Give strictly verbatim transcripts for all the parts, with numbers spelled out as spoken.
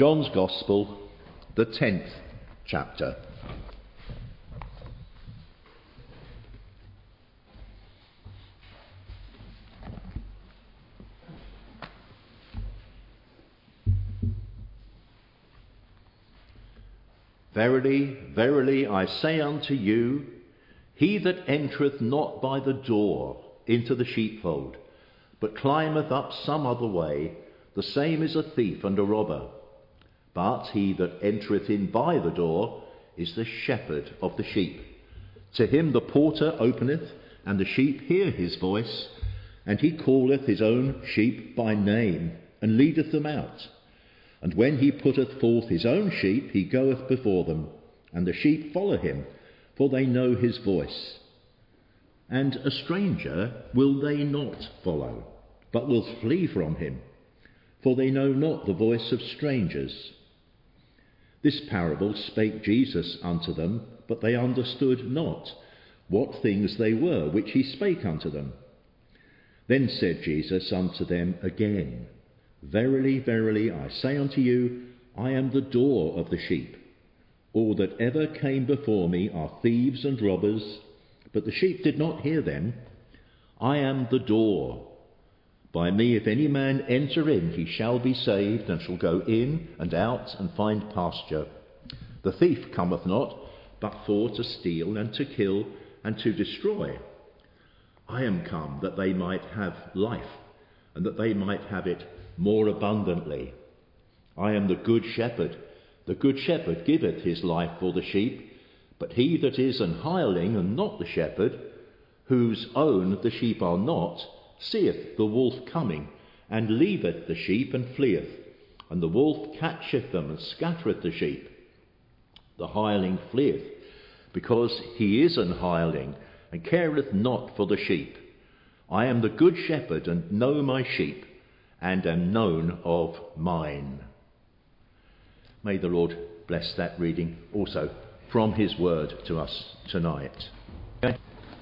John's Gospel, the tenth chapter. Verily, verily, I say unto you, he that entereth not by the door into the sheepfold, but climbeth up some other way, the same is a thief and a robber. But he that entereth in by the door is the shepherd of the sheep. To him the porter openeth, and the sheep hear his voice, and he calleth his own sheep by name, and leadeth them out. And when he putteth forth his own sheep, he goeth before them, and the sheep follow him, for they know his voice. And a stranger will they not follow, but will flee from him, for they know not the voice of strangers. This parable spake Jesus unto them, but they understood not what things they were which he spake unto them. Then said Jesus unto them again, Verily, verily, I say unto you, I am the door of the sheep. All that ever came before me are thieves and robbers, but the sheep did not hear them. I am the door. By me, if any man enter in, he shall be saved, and shall go in and out and find pasture. The thief cometh not, but for to steal and to kill and to destroy. I am come that they might have life, and that they might have it more abundantly. I am the good shepherd. The good shepherd giveth his life for the sheep. But he that is an hireling, and not the shepherd, whose own the sheep are not, seeth the wolf coming, and leaveth the sheep, and fleeth. And the wolf catcheth them, and scattereth the sheep. The hireling fleeth, because he is an hireling, and careth not for the sheep. I am the good shepherd, and know my sheep, and am known of mine. May the Lord bless that reading also from his word to us tonight. Okay.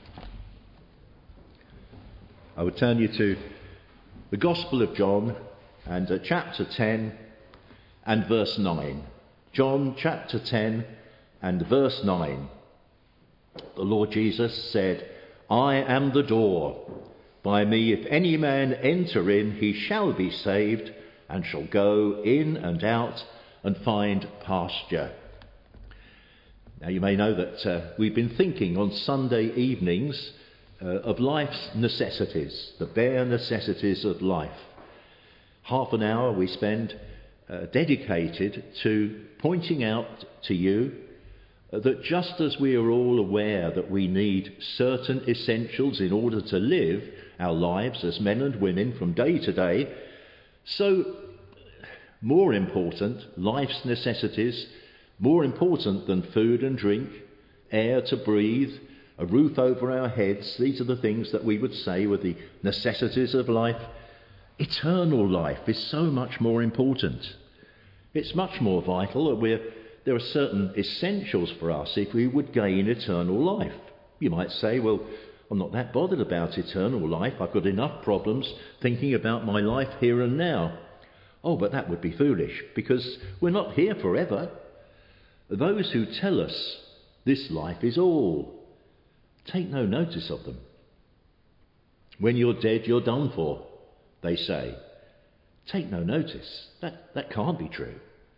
I would turn you to the Gospel of John and uh, chapter ten and verse nine. John chapter ten and verse nine. The Lord Jesus said, I am the door. By me, if any man enter in, he shall be saved, and shall go in and out and find pasture. Now you may know that uh, we've been thinking on Sunday evenings Uh, of life's necessities, the bare necessities of life. Half an hour we spend uh, dedicated to pointing out to you uh, that just as we are all aware that we need certain essentials in order to live our lives as men and women from day to day, so more important, life's necessities, more important than food and drink, air to breathe, a roof over our heads, these are the things that we would say were the necessities of life. Eternal life is so much more important. It's much more vital that we're, there are certain essentials for us if we would gain eternal life. You might say, well, I'm not that bothered about eternal life. I've got enough problems thinking about my life here and now. Oh, but that would be foolish, because we're not here forever. Those who tell us this life is all, take no notice of them. When you're dead, you're done for, they say. Take no notice. That, that can't be true.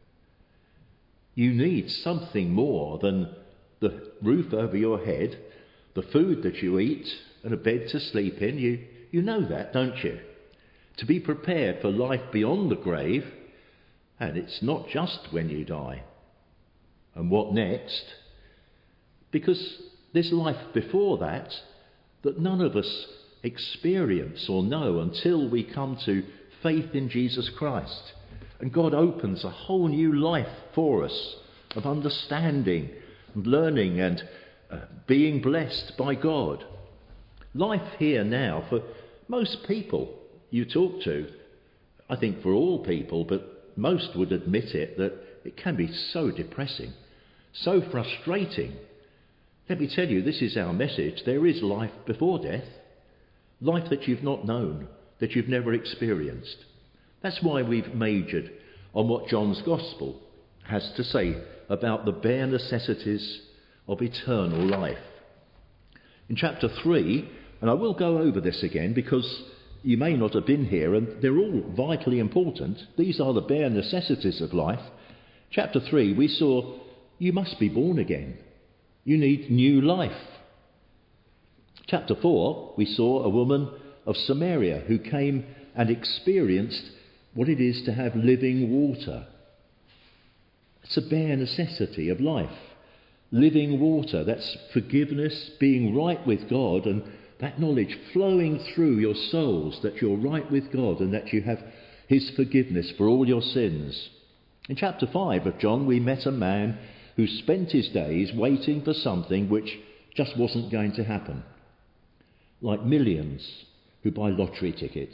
You need something more than the roof over your head, the food that you eat, and a bed to sleep in. You, you know that, don't you? To be prepared for life beyond the grave, and it's not just when you die. And what next? Because there's life before that that none of us experience or know until we come to faith in Jesus Christ. And God opens a whole new life for us of understanding and learning and uh, being blessed by God. Life here now, for most people you talk to, I think for all people, but most would admit it, that it can be so depressing, so frustrating. Let me tell you, this is our message. There is life before death. Life that you've not known, that you've never experienced. That's why we've majored on what John's Gospel has to say about the bare necessities of eternal life. In chapter three, and I will go over this again because you may not have been here and they're all vitally important. These are the bare necessities of life. Chapter three, we saw you must be born again. You need new life. Chapter four, we saw a woman of Samaria who came and experienced what it is to have living water. It's a bare necessity of life. Living water, that's forgiveness, being right with God, and that knowledge flowing through your souls that you're right with God and that you have his forgiveness for all your sins. In chapter five of John, we met a man who spent his days waiting for something which just wasn't going to happen. Like millions who buy lottery tickets.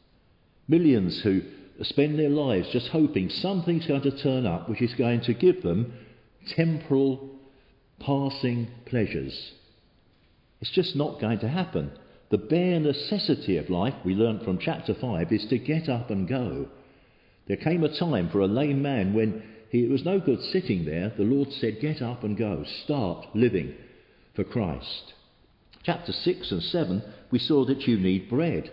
Millions who spend their lives just hoping something's going to turn up which is going to give them temporal, passing pleasures. It's just not going to happen. The bare necessity of life, we learnt from chapter five, is to get up and go. There came a time for a lame man when he, it was no good sitting there. The Lord said, get up and go. Start living for Christ. Chapter six and seven, we saw that you need bread.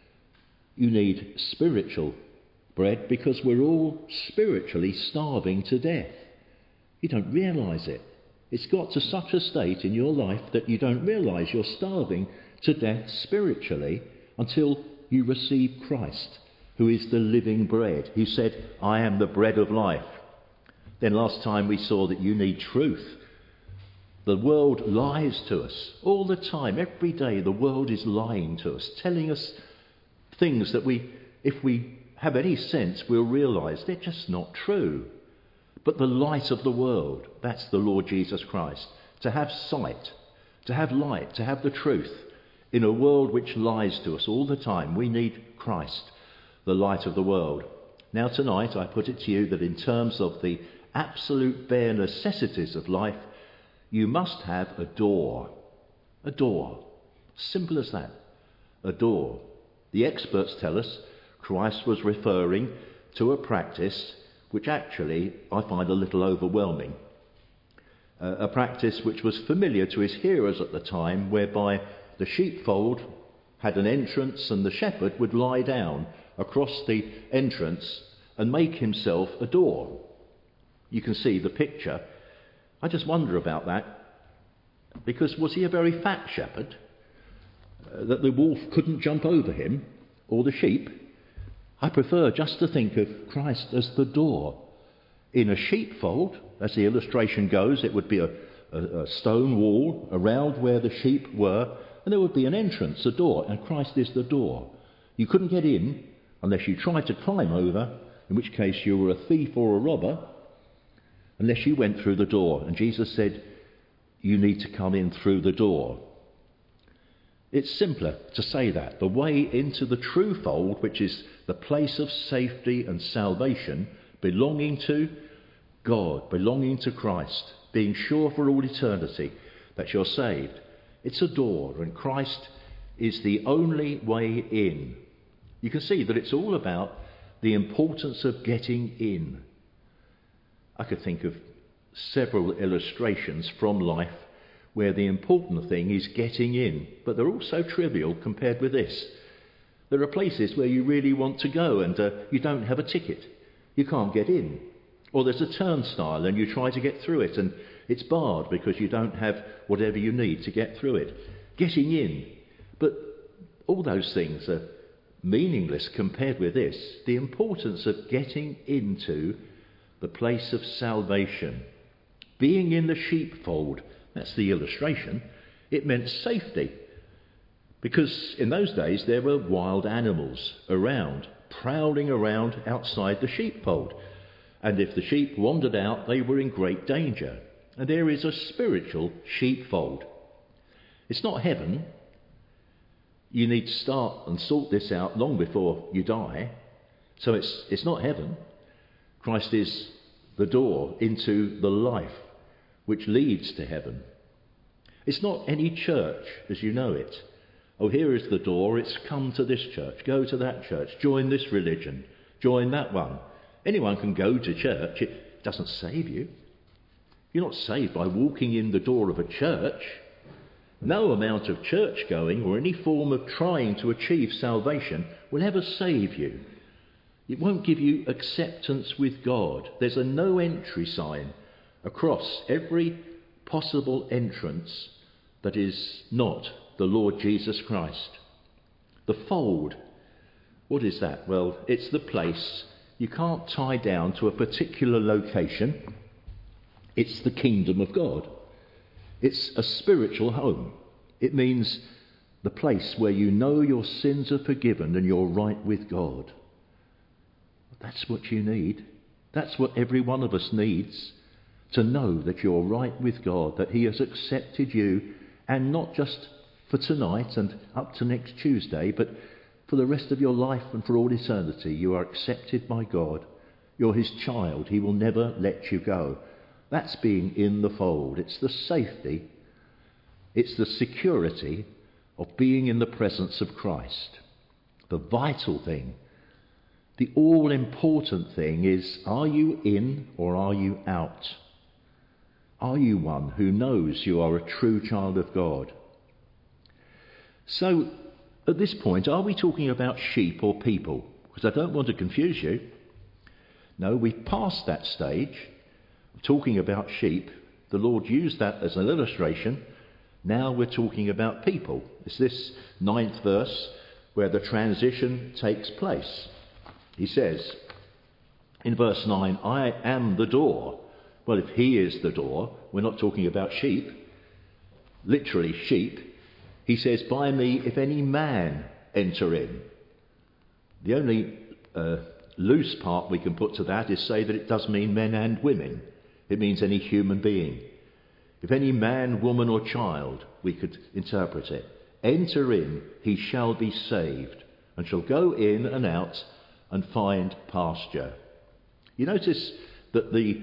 You need spiritual bread because we're all spiritually starving to death. You don't realise it. It's got to such a state in your life that you don't realise you're starving to death spiritually until you receive Christ, who is the living bread. He said, I am the bread of life. Then last time we saw that you need truth. The world lies to us all the time. Every day the world is lying to us, telling us things that we, if we have any sense, we'll realise they're just not true. But the light of the world, that's the Lord Jesus Christ. To have sight, to have light, to have the truth in a world which lies to us all the time, we need Christ, the light of the world. Now tonight I put it to you that in terms of the absolute bare necessities of life, you must have a door. A door. Simple as that. A door. The experts tell us Christ was referring to a practice which actually I find a little overwhelming. Uh, a practice which was familiar to his hearers at the time, whereby the sheepfold had an entrance and the shepherd would lie down across the entrance and make himself a door. You can see the picture. I just wonder about that, because was he a very fat shepherd, uh, that the wolf couldn't jump over him, or the sheep? I prefer just to think of Christ as the door. In a sheepfold, as the illustration goes, it would be a, a, a stone wall around where the sheep were, and there would be an entrance, a door, and Christ is the door. You couldn't get in unless you tried to climb over, in which case you were a thief or a robber, unless you went through the door. And Jesus said, you need to come in through the door. It's simpler to say that. The way into the true fold, which is the place of safety and salvation, belonging to God, belonging to Christ, being sure for all eternity that you're saved. It's a door, and Christ is the only way in. You can see that it's all about the importance of getting in. I could think of several illustrations from life where the important thing is getting in, but they're all so trivial compared with this. There are places where you really want to go and uh, you don't have a ticket. You can't get in. Or there's a turnstile and you try to get through it and it's barred because you don't have whatever you need to get through it. Getting in. But all those things are meaningless compared with this. The importance of getting into the place of salvation. Being in the sheepfold. That's the illustration. It meant safety. Because in those days there were wild animals around, prowling around outside the sheepfold. And if the sheep wandered out, they were in great danger. And there is a spiritual sheepfold. It's not heaven. You need to start and sort this out long before you die. So it's, it's not heaven. Christ is the door into the life which leads to heaven. It's not any church as you know it. Oh, here is the door, it's come to this church, go to that church, join this religion, join that one. Anyone can go to church. It doesn't save you. You're not saved by walking in the door of a church. No amount of church going or any form of trying to achieve salvation will ever save you. It won't give you acceptance with God. There's a no entry sign across every possible entrance that is not the Lord Jesus Christ. The fold, what is that? Well, it's the place you can't tie down to a particular location. It's the kingdom of God. It's a spiritual home. It means the place where you know your sins are forgiven and you're right with God. That's what you need. That's what every one of us needs, to know that you're right with God, that he has accepted you, and not just for tonight and up to next Tuesday, but for the rest of your life and for all eternity. You are accepted by God. You're his child. He will never let you go. That's being in the fold. It's the safety, it's the security of being in the presence of Christ. The vital thing, the all-important thing is, are you in or are you out? Are you one who knows you are a true child of God? So, at this point, are we talking about sheep or people? Because I don't want to confuse you. No, we've passed that stage of talking about sheep. The Lord used that as an illustration. Now we're talking about people. It's this ninth verse where the transition takes place. He says in verse nine, I am the door. Well, if he is the door, we're not talking about sheep, literally sheep. He says, by me, if any man enter in. The only uh, loose part we can put to that is say that it does mean men and women. It means any human being. If any man, woman or child, we could interpret it, enter in, he shall be saved, and shall go in and out and find pasture. You notice that the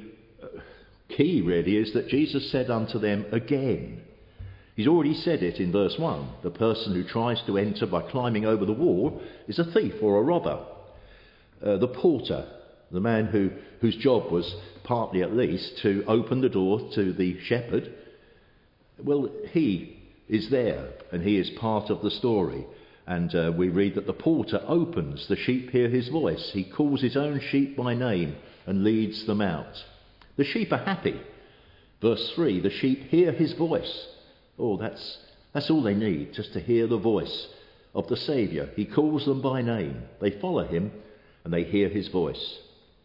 key really is that Jesus said unto them again. He's already said it in verse one. The person who tries to enter by climbing over the wall is a thief or a robber. Uh, the porter, the man who whose job was partly at least to open the door to the shepherd, well, he is there and he is part of the story. And uh, we read that the porter opens, the sheep hear his voice. He calls his own sheep by name and leads them out. The sheep are happy. Verse three, the sheep hear his voice. Oh, that's that's all they need, just to hear the voice of the Saviour. He calls them by name. They follow him and they hear his voice.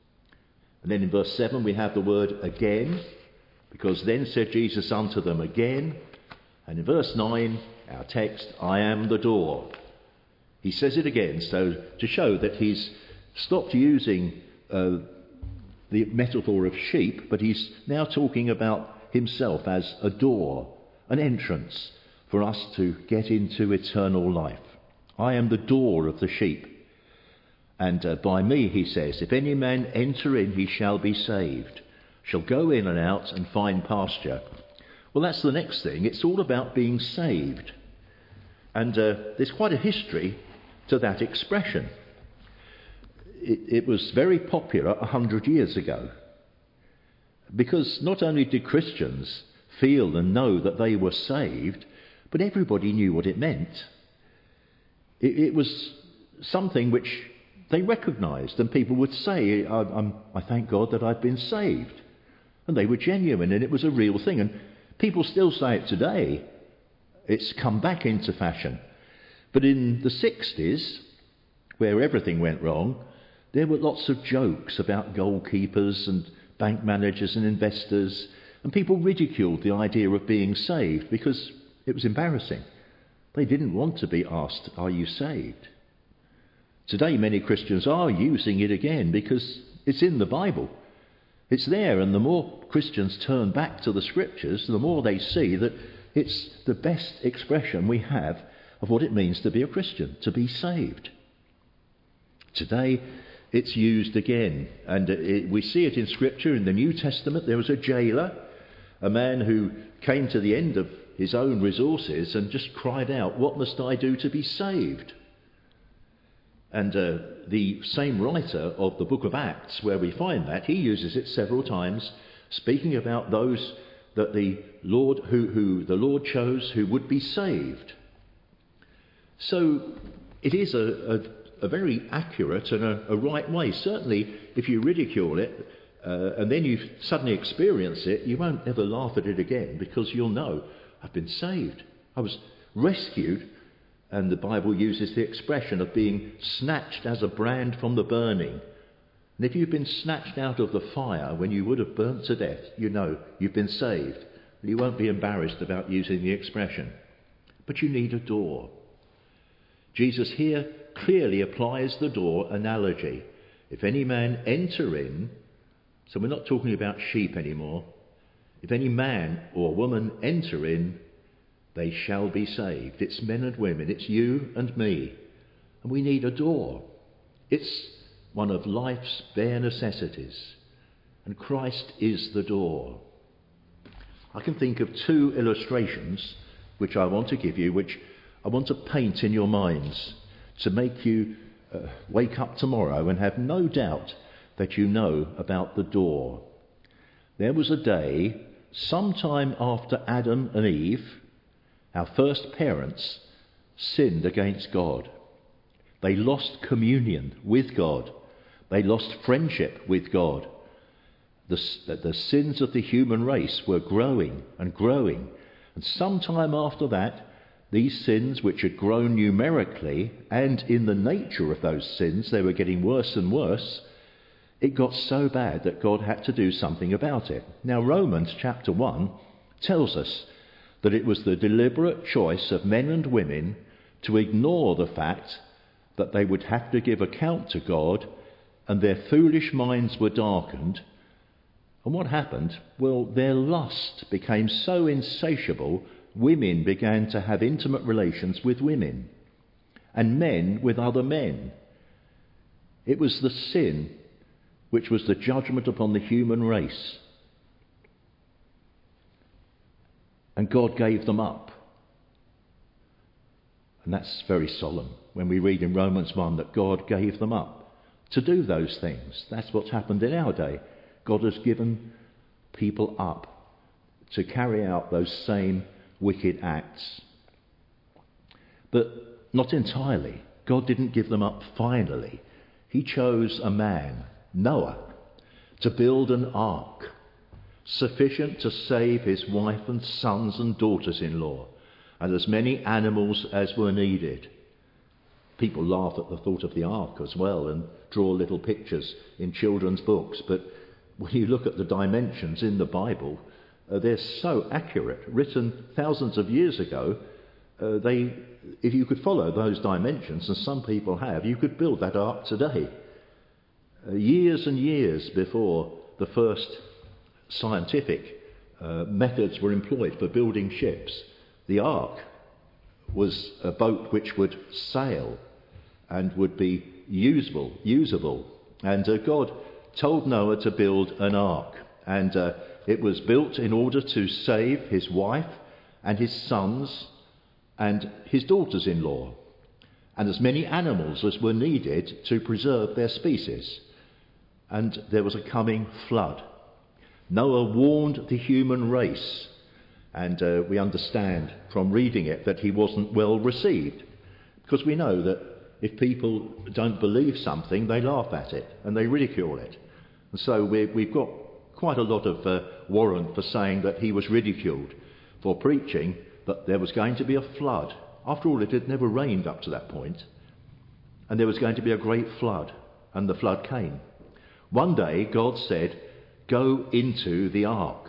And then in verse seven we have the word again, because then said Jesus unto them again. And in verse nine, our text, I am the door. He says it again, so to show that he's stopped using uh, the metaphor of sheep, but he's now talking about himself as a door, an entrance for us to get into eternal life. I am the door of the sheep. And uh, by me, he says, if any man enter in, he shall be saved, shall go in and out and find pasture. Well, that's the next thing. It's all about being saved. And uh, there's quite a history to that expression. It, it was very popular a hundred years ago, because not only did Christians feel and know that they were saved, but everybody knew what it meant. It, it was something which they recognised, and people would say, I, I'm, I thank God that I've been saved. And they were genuine, and it was a real thing. And people still say it today. It's come back into fashion. But in the sixties, where everything went wrong, there were lots of jokes about goalkeepers and bank managers and investors, and people ridiculed the idea of being saved because it was embarrassing. They didn't want to be asked, are you saved? Today many Christians are using it again because it's in the Bible. It's there, and the more Christians turn back to the Scriptures, the more they see that it's the best expression we have of what it means to be a Christian, to be saved. Today it's used again, and it, we see it in Scripture. In the New Testament there was a jailer, a man who came to the end of his own resources and just cried out, what must I do to be saved? And uh, the same writer of the book of Acts, where we find that, he uses it several times, speaking about those that the Lord, who, who the Lord chose, who would be saved. So it is a, a, a very accurate and a, a right way. Certainly, if you ridicule it uh, and then you suddenly experience it, you won't ever laugh at it again, because you'll know, I've been saved. I was rescued. And the Bible uses the expression of being snatched as a brand from the burning. And if you've been snatched out of the fire when you would have burnt to death, you know you've been saved. You won't be embarrassed about using the expression. But you need a door. Jesus here clearly applies the door analogy. If any man enter in, so we're not talking about sheep anymore. If any man or woman enter in, they shall be saved. It's men and women. It's you and me. And we need a door. It's one of life's bare necessities. And Christ is the door. I can think of two illustrations which I want to give you, which I want to paint in your minds to make you uh, wake up tomorrow and have no doubt that you know about the door. There was a day, sometime after Adam and Eve, our first parents, sinned against God. They lost communion with God. They lost friendship with God. The, the sins of the human race were growing and growing. And sometime after that, these sins, which had grown numerically and in the nature of those sins, they were getting worse and worse. It got so bad that God had to do something about it. Now, Romans chapter one tells us that it was the deliberate choice of men and women to ignore the fact that they would have to give account to God, and their foolish minds were darkened. And what happened? Well, their lust became so insatiable, women began to have intimate relations with women, and men with other men. It was the sin which was the judgment upon the human race. And God gave them up. And that's very solemn when we read in Romans one that God gave them up to do those things. That's what's happened in our day. God has given people up to carry out those same wicked acts. But not entirely. God didn't give them up finally. He chose a man, Noah, to build an ark sufficient to save his wife and sons and daughters-in-law, and as many animals as were needed. People laugh at the thought of the ark as well and draw little pictures in children's books, but when you look at the dimensions in the Bible, uh, they're so accurate, written thousands of years ago. Uh, they, if you could follow those dimensions, and some people have, you could build that ark today. Uh, years and years before the first scientific uh, methods were employed for building ships, the ark was a boat which would sail and would be usable, usable. And uh, God told Noah to build an ark, and uh, it was built in order to save his wife and his sons and his daughters-in-law, and as many animals as were needed to preserve their species. And there was a coming flood. Noah warned the human race, and uh, we understand from reading it that he wasn't well received, because we know that if people don't believe something, they laugh at it and they ridicule it. And so we've, we've got quite a lot of uh, warrant for saying that he was ridiculed for preaching that there was going to be a flood. After all, it had never rained up to that point, and there was going to be a great flood, and the flood came. One day God said, "Go into the ark."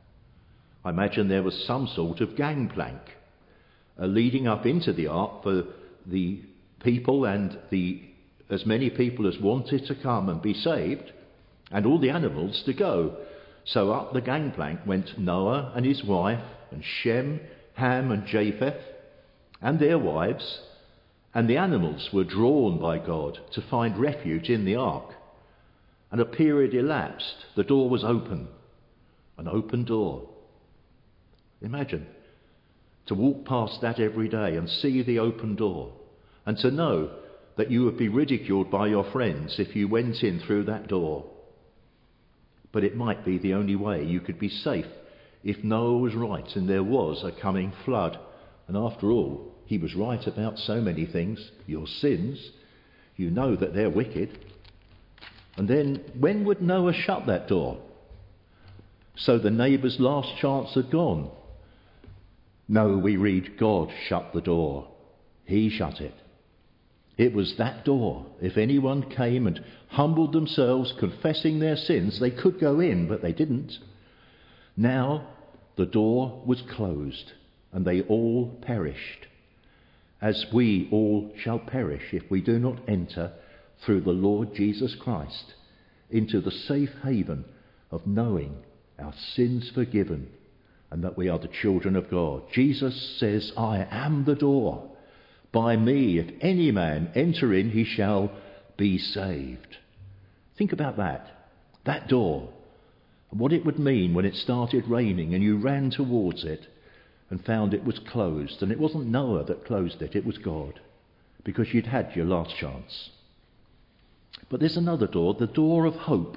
I imagine there was some sort of gangplank uh, leading up into the ark for the people and the as many people as wanted to come and be saved, and all the animals to go. So up the gangplank went Noah and his wife, and Shem, Ham and Japheth, and their wives, and the animals were drawn by God to find refuge in the ark. And a period elapsed. The door was open. An open door. Imagine to walk past that every day and see the open door, and to know that you would be ridiculed by your friends if you went in through that door. But it might be the only way you could be safe if Noah was right and there was a coming flood. And after all, he was right about so many things. Your sins, you know that they're wicked. And then when would Noah shut that door? So the neighbour's last chance had gone. No, we read God shut the door. He shut it. It was that door. If anyone came and humbled themselves, confessing their sins, they could go in, but they didn't. Now the door was closed, and they all perished, as we all shall perish if we do not enter through the Lord Jesus Christ into the safe haven of knowing our sins forgiven and that we are the children of God. Jesus says, I am the door. By me, if any man enter in, he shall be saved. Think about that. That door. What it would mean when it started raining and you ran towards it and found it was closed. And it wasn't Noah that closed it, it was God. Because you'd had your last chance. But there's another door, the door of hope.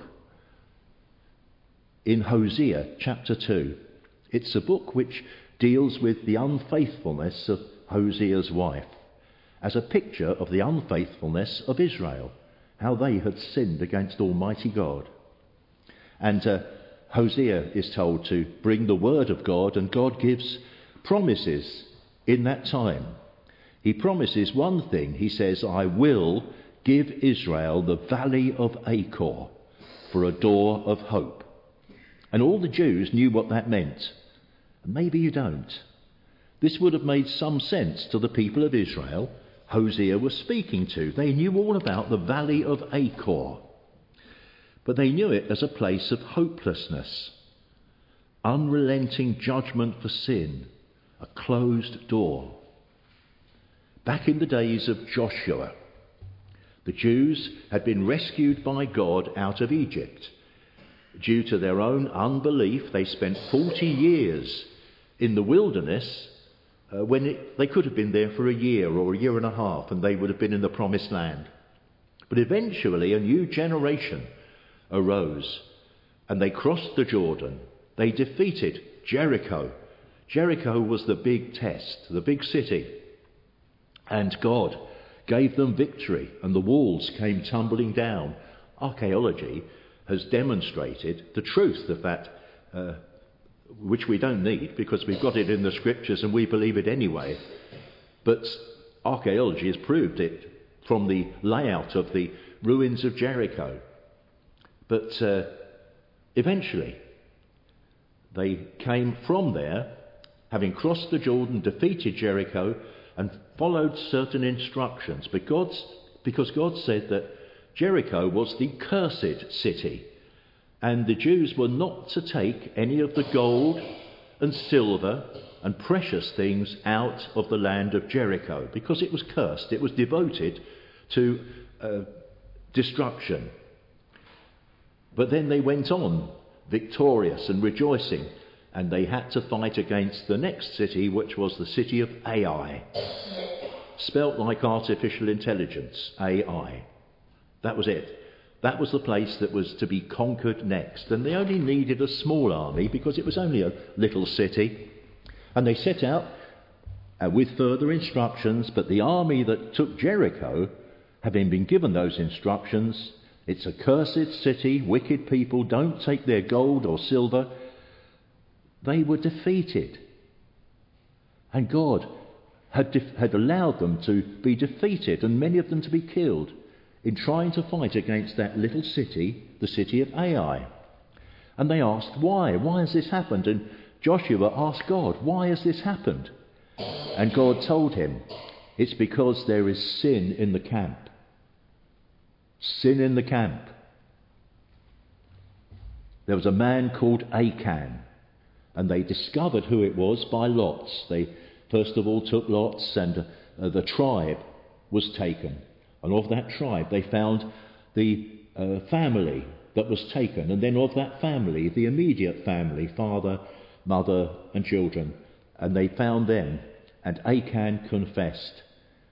In Hosea chapter two. It's a book which deals with the unfaithfulness of Hosea's wife as a picture of the unfaithfulness of Israel, how they had sinned against Almighty God. And uh, Hosea is told to bring the word of God, and God gives promises in that time. He promises one thing. He says, I will give Israel the valley of Achor for a door of hope. And all the Jews knew what that meant. Maybe you don't. This would have made some sense to the people of Israel Hosea was speaking to. They knew all about the valley of Achor. But they knew it as a place of hopelessness, unrelenting judgment for sin, a closed door. Back in the days of Joshua, the Jews had been rescued by God out of Egypt. Due to their own unbelief, they spent forty years in the wilderness uh, when it, they could have been there for a year or a year and a half, and they would have been in the promised land. But eventually a new generation arose, and they crossed the Jordan. They defeated Jericho. Jericho was the big test, the big city. And God gave them victory, and the walls came tumbling down. Archaeology has demonstrated the truth of that, uh, which we don't need because we've got it in the scriptures and we believe it anyway. But archaeology has proved it from the layout of the ruins of Jericho. But uh, eventually they came from there, having crossed the Jordan, defeated Jericho, and followed certain instructions. But God's, because God said that Jericho was the cursed city, and the Jews were not to take any of the gold and silver and precious things out of the land of Jericho, because it was cursed. It was devoted to uh, destruction. But then they went on victorious and rejoicing, and they had to fight against the next city, which was the city of Ai, spelt like artificial intelligence, A I. That was it. That was the place that was to be conquered next. And they only needed a small army because it was only a little city. And they set out uh, with further instructions, but the army that took Jericho, having been given those instructions, it's a cursed city, wicked people, don't take their gold or silver. They were defeated. And God had, def- had allowed them to be defeated and many of them to be killed in trying to fight against that little city, the city of Ai. And they asked, why? Why has this happened? And Joshua asked God, why has this happened? And God told him, it's because there is sin in the camp. Sin in the camp. There was a man called Achan, and they discovered who it was by lots. They first of all took lots, and uh, the tribe was taken. And of that tribe they found the uh, family that was taken. And then of that family, the immediate family, father, mother and children. And they found them. And Achan confessed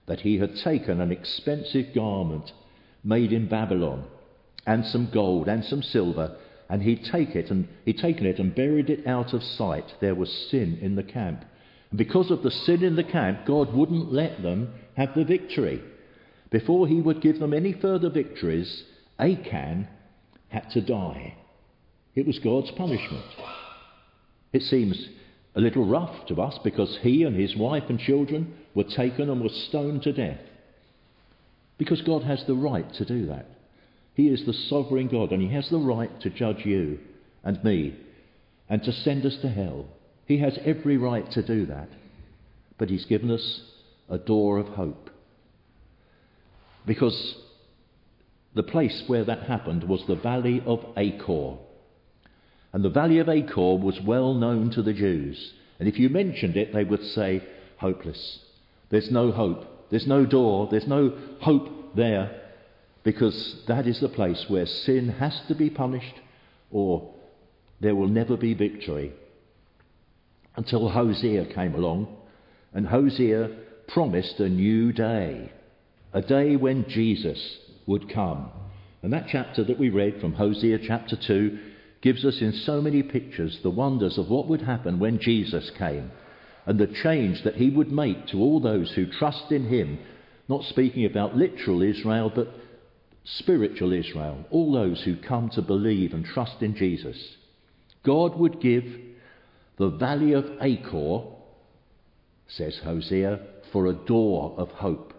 that he had taken an expensive garment made in Babylon, and some gold and some silver, and he'd take it and he'd taken it and buried it out of sight. There was sin in the camp. And because of the sin in the camp, God wouldn't let them have the victory. Before he would give them any further victories, Achan had to die. It was God's punishment. It seems a little rough to us because he and his wife and children were taken and were stoned to death. Because God has the right to do that. He is the sovereign God, and he has the right to judge you and me and to send us to hell. He has every right to do that. But he's given us a door of hope. Because the place where that happened was the Valley of Achor. And the Valley of Achor was well known to the Jews. And if you mentioned it, they would say, hopeless. There's no hope. There's no door. There's no hope there. Because that is the place where sin has to be punished, or there will never be victory. Until Hosea came along, and Hosea promised a new day. A day when Jesus would come. And that chapter that we read from Hosea chapter two gives us in so many pictures the wonders of what would happen when Jesus came, and the change that he would make to all those who trust in him, not speaking about literal Israel, but spiritual Israel, all those who come to believe and trust in Jesus. God would give the Valley of Achor, says Hosea, for a door of hope.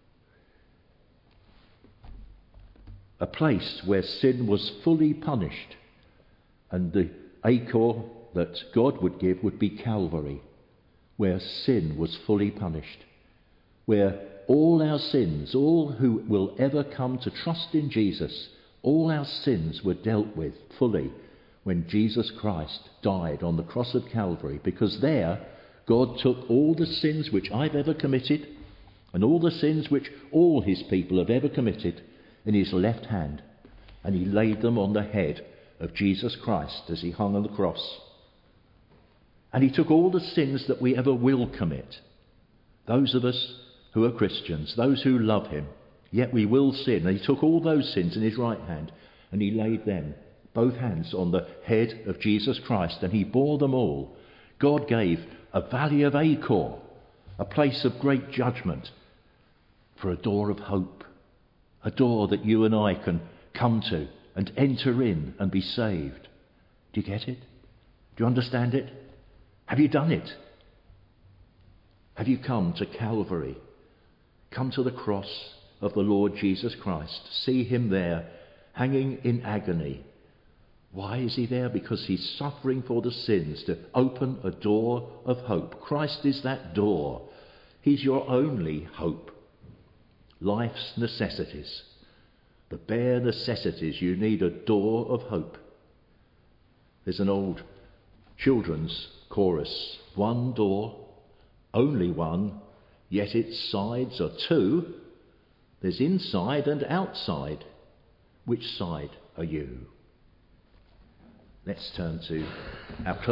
A place where sin was fully punished, and the Achor that God would give would be Calvary, where sin was fully punished, where all our sins, all who will ever come to trust in Jesus, all our sins were dealt with fully when Jesus Christ died on the cross of Calvary, because there God took all the sins which I've ever committed and all the sins which all his people have ever committed in his left hand, and he laid them on the head of Jesus Christ as he hung on the cross. And he took all the sins that we ever will commit, those of us who are Christians, those who love him, yet we will sin. And he took all those sins in his right hand and he laid them, both hands, on the head of Jesus Christ, and he bore them all. God gave a Valley of Achor, a place of great judgment, for a door of hope, a door that you and I can come to and enter in and be saved. Do you get it? Do you understand it? Have you done it? Have you come to Calvary? Come to the cross of the Lord Jesus Christ. See him there, hanging in agony. Why is he there? Because he's suffering for the sins, to open a door of hope. Christ is that door. He's your only hope. Life's necessities, the bare necessities, you need a door of hope. There's an old children's chorus. One door, only one, yet its sides are two. There's inside and outside. Which side are you? Let's turn to our